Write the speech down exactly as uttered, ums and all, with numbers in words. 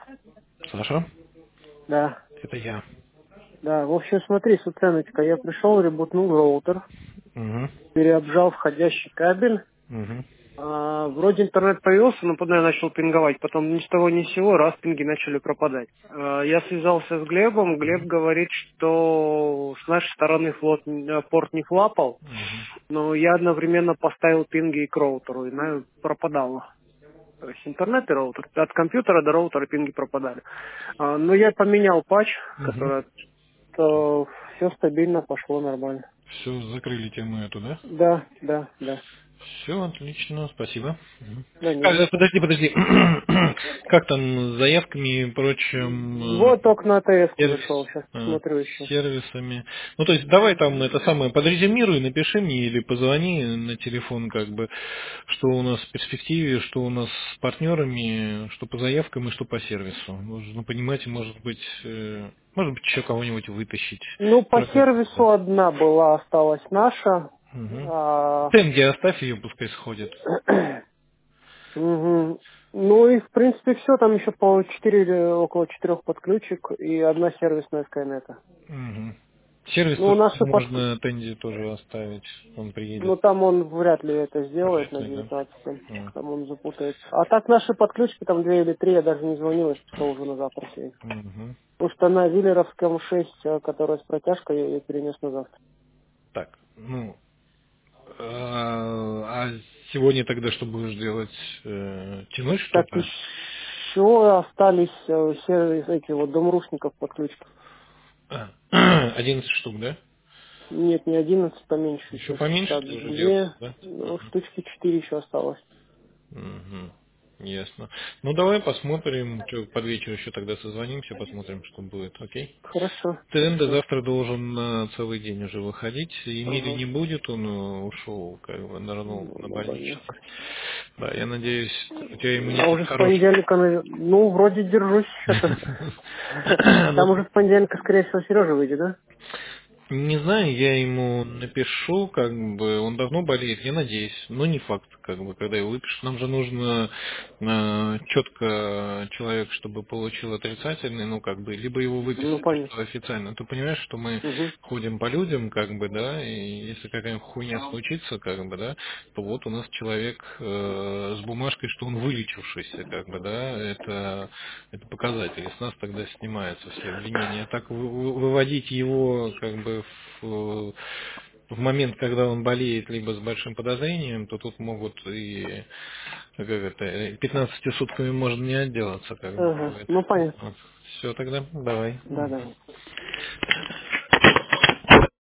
Саша, Да, это я. да. В общем, смотри, Суценочка, я пришел, ребутнул роутер, Угу. переобжал входящий кабель. Угу. А, вроде интернет появился, но потом я начал пинговать. Потом ни с того ни с сего раз пинги начали пропадать. А, я связался с Глебом. Глеб говорит, что с нашей стороны флот, э, порт не флапал, Угу. но я одновременно поставил пинги и к роутеру, и на- пропадало. То есть интернет и роутер. От компьютера до роутера пинги пропадали. А, но я поменял патч, Угу. который то все стабильно пошло нормально. Все, закрыли тему эту, да? Да, да, да. Все, отлично, спасибо. Мгм. Да не А, за э, что. подожди, подожди. Как там с заявками и прочим Вот э, только на АТС-ку сервис, зашел, сейчас э, посмотрю еще. сервисами? Ну, то есть, давай там это самое, подрезюмируй, напиши мне или позвони на телефон, как бы, что у нас в перспективе, что у нас с партнерами, что по заявкам и что по сервису. Нужно понимать, может быть, э, может быть, еще кого-нибудь вытащить. Ну, по Прокатиться. сервису одна была, осталась наша. Мгм. А, Тенги оставь ее, пускай сходит. мгм. Ну и в принципе все, там еще по четыре или около четырех подключек и одна сервисная Скайнета. Мгм. Сервис Ну, наши под... можно Тенди тоже оставить, он приедет. ну там он вряд ли это сделает Вряд на ли, да? девятнадцатом. М. Там он запутается. А так наши подключки, там две или три, я даже не звонил, я списал уже на завтра себе. Мгм. Потому что на Виллеровском шесть, э, которая с протяжкой, я ее перенес на завтра. Так, ну, а, а сегодня тогда что будешь делать? Э, Тянуть Так что-то? еще остались э, сервис, эти вот домрушников подключки. А, одиннадцать штук, да? Нет, не одиннадцать, поменьше Еще еще, поменьше шестьдесят ты уже делал, два, да? ну, штучки четыре еще осталось. Мгм. Ясно. Ну, давай посмотрим, что под вечер еще тогда созвонимся, посмотрим, что будет, окей? Хорошо, Тенда хорошо. завтра должен на целый день уже выходить. Эмили Ага. не будет, он э, ушел, как бы нырнул на Ну, больничный. больничка. Да, я надеюсь, у тебя А иммунитет уже с хороший. понедельника, навер- ну, вроде держусь что-то. Ну, Там уже с понедельника, скорее всего, Сережа выйдет, да? не знаю, я ему напишу, как бы, он давно болеет, я надеюсь, но не факт, как бы, когда его выпишут. Нам же нужно э, четко человек, чтобы получил отрицательный, ну, как бы, либо его Ну, выписать понятно. просто официально. Ты понимаешь, что мы Угу. ходим по людям, как бы, да, и если какая-нибудь хуйня случится, как бы, да, то вот у нас человек э, с бумажкой, что он вылечившийся, как бы, да, это, это показатель, и с нас тогда снимаются все обвинения. А так вы- вы- выводить его, как бы, в, в момент, когда он болеет, либо с большим подозрением, то тут могут и, как это, пятнадцатью сутками можно не отделаться, как Ага. бывает. Ну, понятно. Вот. Все тогда, давай. Да, да.